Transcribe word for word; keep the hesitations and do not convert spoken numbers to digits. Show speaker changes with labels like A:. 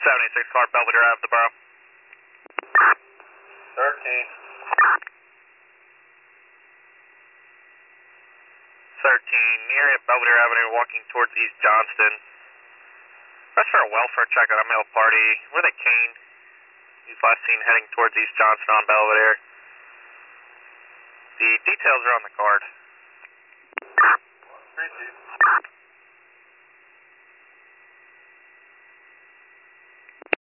A: seventy-six car, Belvedere Ave, the borough.
B: thirteen.
A: thirteen, near at Belvedere Avenue, walking towards East Johnston. That's for a welfare check on a male party. Where they caned. He's last seen heading towards East Johnston on Belvedere. The details are on the card.